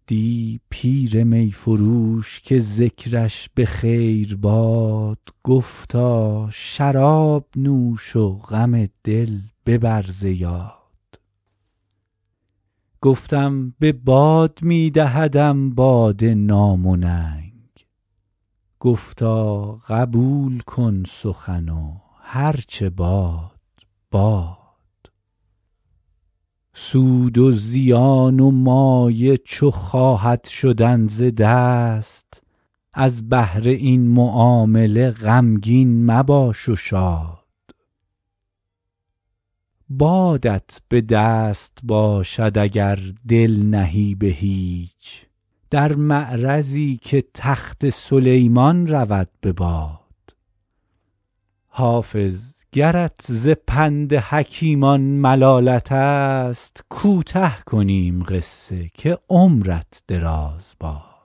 دی پیر می فروش که ذکرش به خیر باد، گفتا شراب نوش و غم دل ببر ز یاد. گفتم به باد می دهدم باده نام و ننگ، گفتا قبول کن سخن و هر چه باد باد. سود و زیان و مایه چو خواهد شدن ز دست، از بهر این معامله غمگین مباش و شاد. بادت به دست باشد اگر دل نهی به هیچ، در معرضی که تخت سلیمان رود به باد. حافظ گرت ز پند حکیمان ملالت است، کوته کنیم قصه که عمرت دراز باد.